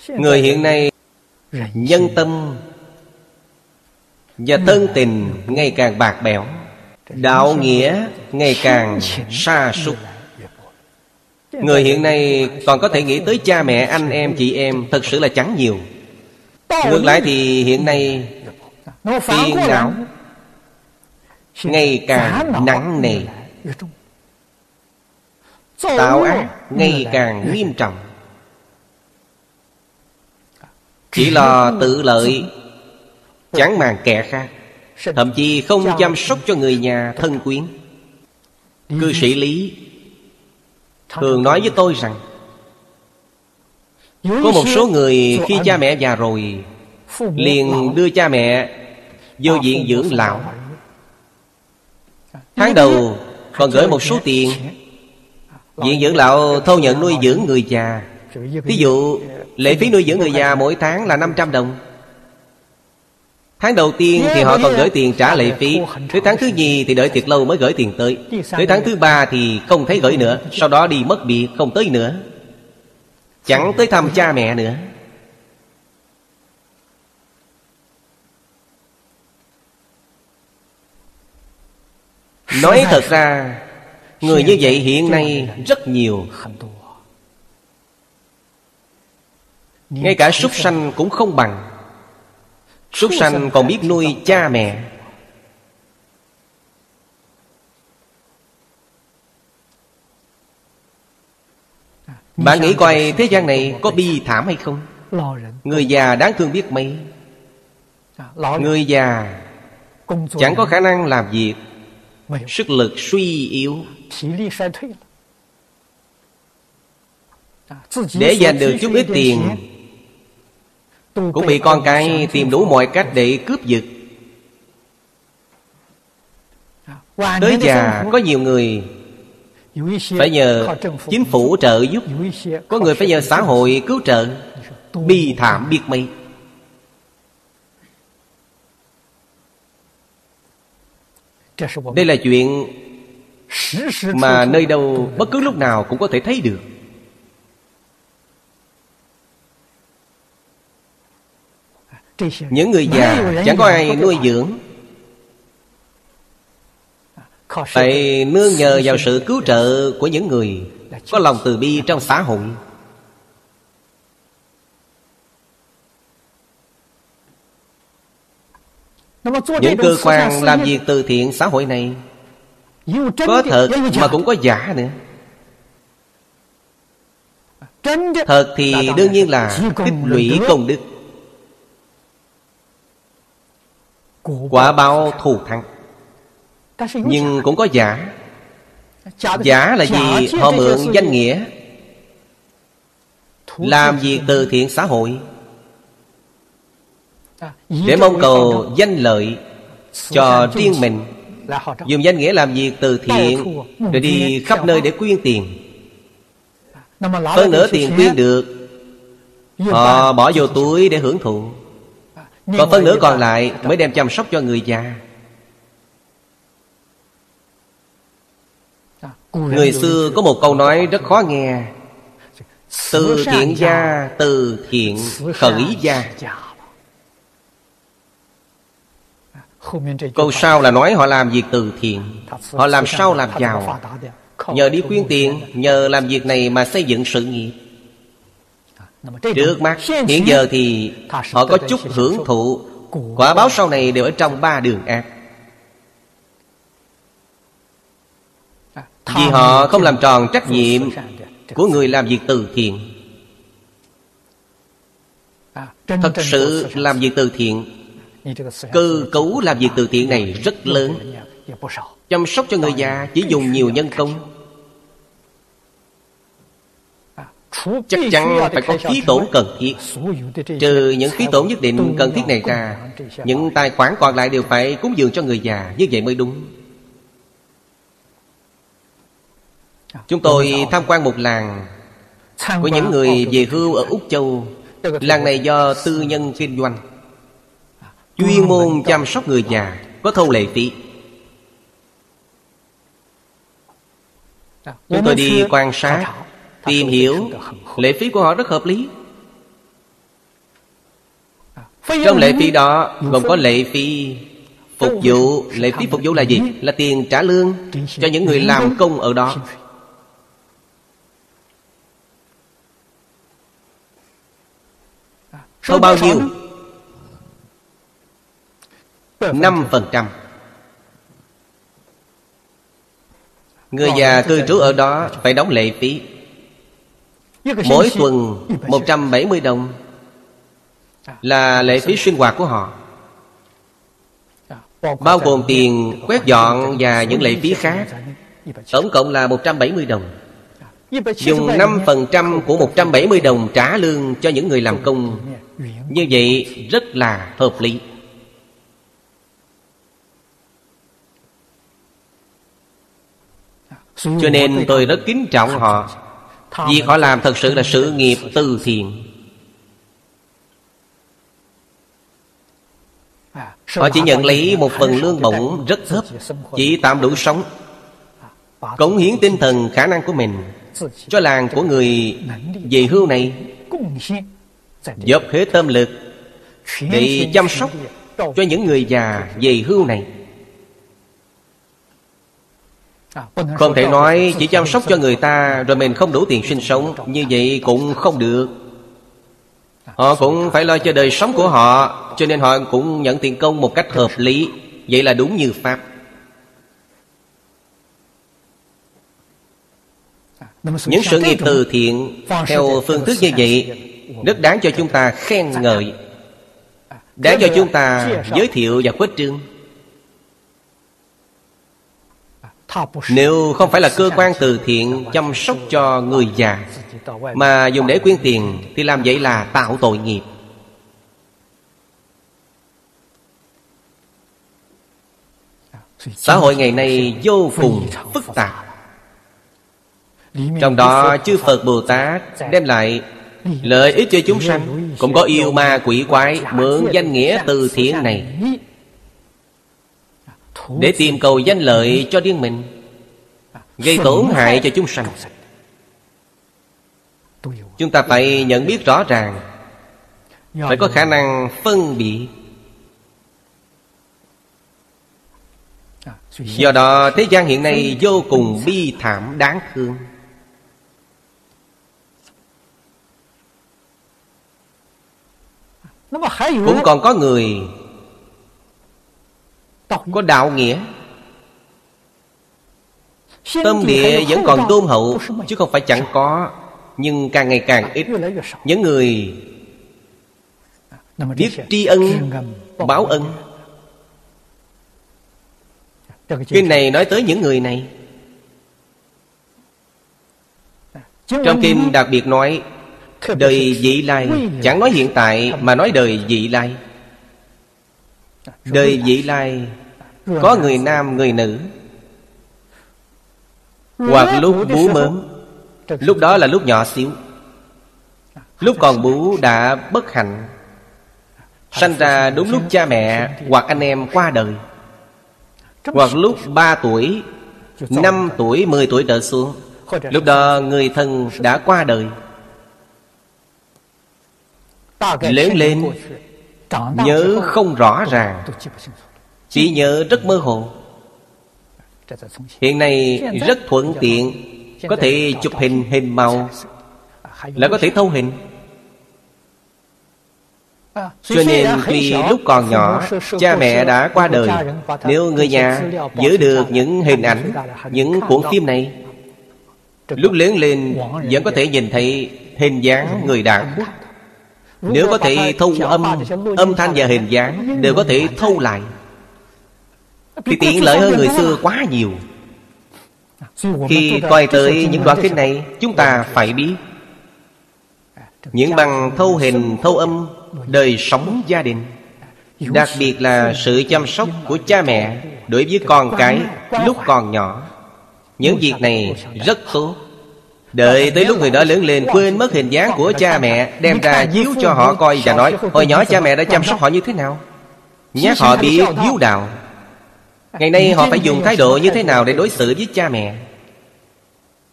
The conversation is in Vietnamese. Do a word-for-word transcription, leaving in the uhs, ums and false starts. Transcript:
Người hiện nay nhân tâm và thân tình ngày càng bạc bẽo, đạo nghĩa ngày càng sa sút. Người hiện nay còn có thể nghĩ tới cha mẹ, anh em, chị em thật sự là chẳng nhiều. Ngược lại thì hiện nay phiền não ngày càng nặng nề, tạo ác ngày càng nghiêm trọng. Chỉ lo tự lợi, chẳng màng kẻ khác, thậm chí không chăm sóc cho người nhà thân quyến. Cư sĩ Lý thường nói với tôi rằng có một số người khi cha mẹ già rồi liền đưa cha mẹ vô viện dưỡng lão. Tháng đầu còn gửi một số tiền. Viện dưỡng lão thu nhận nuôi dưỡng người già. Ví dụ lệ phí nuôi dưỡng người già mỗi tháng là năm trăm đồng. Tháng đầu tiên thì họ còn gửi tiền trả lệ phí. Tới tháng thứ nhì thì đợi thiệt lâu mới gửi tiền tới. Tới tháng thứ ba thì không thấy gửi nữa. Sau đó đi mất biệt không tới nữa, chẳng tới thăm cha mẹ nữa. Nói thật ra người như vậy hiện nay rất nhiều. Ngay cả súc sanh cũng không bằng. Súc sanh còn biết nuôi cha mẹ. Bạn nghĩ coi thế gian này có bi thảm hay không? Người già đáng thương biết mấy. Người già chẳng có khả năng làm việc, sức lực suy yếu, để giành được chút ít tiền cũng bị con cái tìm đủ mọi cách để cướp giật. Tới già có nhiều người phải nhờ chính phủ trợ giúp, có người phải nhờ xã hội cứu trợ. Bi thảm biết mấy. Đây là chuyện mà nơi đâu bất cứ lúc nào cũng có thể thấy được. Những người già chẳng có ai nuôi dưỡng, phải nương nhờ vào sự cứu trợ của những người có lòng từ bi trong xã hội. Những cơ quan làm việc từ thiện xã hội này có thật mà cũng có giả nữa. Thật thì đương nhiên là tích lũy công đức, quả báo thù thắng. Nhưng cũng có giả. Giả là gì? Họ mượn danh nghĩa làm việc từ thiện xã hội để mong cầu danh lợi cho riêng mình. Dùng danh nghĩa làm việc từ thiện rồi đi khắp nơi để quyên tiền. Hơn nữa tiền quyên được họ bỏ vô túi để hưởng thụ, còn phân nửa còn lại mới đem chăm sóc cho người già. Người xưa có một câu nói rất khó nghe: từ thiện gia, từ thiện khởi gia. Câu sau là nói họ làm việc từ thiện, họ làm sao làm giàu, nhờ đi quyên tiền, nhờ làm việc này mà xây dựng sự nghiệp. Trước mắt hiện giờ thì họ có chút hưởng thụ, quả báo sau này đều ở trong ba đường ác. Vì họ không làm tròn trách nhiệm của người làm việc từ thiện. Thật sự làm việc từ thiện, cơ cấu làm việc từ thiện này rất lớn. Chăm sóc cho người già chỉ dùng nhiều nhân công, chắc chắn phải có phí tổn cần thiết. Trừ những phí tổn nhất định cần thiết này ra, những tài khoản còn lại đều phải cúng dường cho người già. Như vậy mới đúng. Chúng tôi tham quan một làng của những người về hưu ở Úc Châu. Làng này do tư nhân kinh doanh, chuyên môn chăm sóc người già, có thu lệ phí. Chúng tôi đi quan sát, tìm hiểu, lệ phí của họ rất hợp lý. Trong lệ phí đó gồm có lệ phí phục vụ. Lệ phí phục vụ là gì? Là tiền trả lương cho những người làm công ở đó. Thu bao nhiêu? năm phần trăm. Người già cư trú ở đó phải đóng lệ phí. Mỗi tuần một trăm bảy mươi đồng là lệ phí sinh hoạt của họ, bao gồm tiền quét dọn và những lệ phí khác. Tổng cộng là một trăm bảy mươi đồng. Dùng năm phần trăm của một trăm bảy mươi đồng trả lương cho những người làm công. Như vậy rất là hợp lý. Cho nên tôi rất kính trọng họ, vì họ làm thật sự là sự nghiệp từ thiện. Họ chỉ nhận lấy một phần lương bổng rất thấp, chỉ tạm đủ sống, cống hiến tinh thần khả năng của mình cho làng của người về hưu này, dốc hết tâm lực để chăm sóc cho những người già về hưu này. Không thể nói chỉ chăm sóc cho người ta rồi mình không đủ tiền sinh sống. Như vậy cũng không được. Họ cũng phải lo cho đời sống của họ, cho nên họ cũng nhận tiền công một cách hợp lý. Vậy là đúng như Pháp. Những sự nghiệp từ thiện theo phương thức như vậy rất đáng cho chúng ta khen ngợi, đáng cho chúng ta giới thiệu và khuếch trương. Nếu không phải là cơ quan từ thiện chăm sóc cho người già mà dùng để quyên tiền, thì làm vậy là tạo tội nghiệp. Xã hội ngày nay vô cùng phức tạp. Trong đó chư Phật Bồ Tát đem lại lợi ích cho chúng sanh, cũng có yêu ma quỷ quái mượn danh nghĩa từ thiện này để tìm cầu danh lợi cho riêng mình, gây tổn hại cho chúng sanh. Chúng ta phải nhận biết rõ ràng, phải có khả năng phân biệt. Do đó thế gian hiện nay vô cùng bi thảm đáng thương. Cũng còn có người có đạo nghĩa, tâm địa vẫn còn tôn hậu, chứ không phải chẳng có, nhưng càng ngày càng ít. Những người biết tri ân, báo ân. Kinh này nói tới những người này. Trong kinh đặc biệt nói đời vị lai, chẳng nói hiện tại mà nói đời vị lai. Đời vị lai có người nam người nữ, hoặc lúc bú mớm, lúc đó là lúc nhỏ xíu, lúc còn bú đã bất hạnh, sanh ra đúng lúc cha mẹ hoặc anh em qua đời, hoặc lúc ba tuổi, năm tuổi, mười tuổi trở xuống, lúc đó người thân đã qua đời. Lớn lên nhớ không rõ ràng, chỉ nhớ rất mơ hồ. Hiện nay rất thuận tiện, có thể chụp hình hình màu, là có thể thâu hình. Cho nên tuy lúc còn nhỏ cha mẹ đã qua đời, nếu người nhà giữ được những hình ảnh, những cuộn phim này, lúc lớn lên vẫn có thể nhìn thấy hình dáng người đã khuất. Nếu có thể thâu âm, âm thanh và hình dáng đều có thể thâu lại, thì tiện lợi hơn người xưa quá nhiều. Khi coi tới những đoạn kinh này, chúng ta phải biết những bằng thâu hình, thâu âm, đời sống gia đình, đặc biệt là sự chăm sóc của cha mẹ đối với con cái lúc còn nhỏ. Những việc này rất tốt. Đợi tới lúc người đó lớn lên quên mất hình dáng của cha mẹ, đem ra chiếu cho họ coi và nói hồi nhỏ cha mẹ đã chăm sóc họ như thế nào, nhắc họ biết hiếu đạo. Ngày nay họ phải dùng thái độ như thế nào để đối xử với cha mẹ.